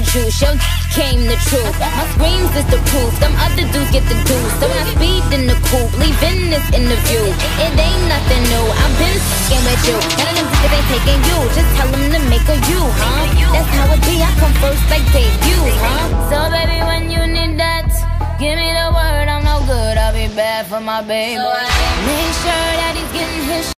juice, your came the truth. My screams is the proof, them other dudes get the deuce. So I speed in the coupe, leaving this interview. It ain't nothing new, I've been f***ing with you. None of them niggas ain't taking you, just tell them to make a you, huh? That's how it be, I come first like debut, huh? So baby, when you need that, give me the word, I'm no good, I'll be bad for my baby. So make sure that he's getting his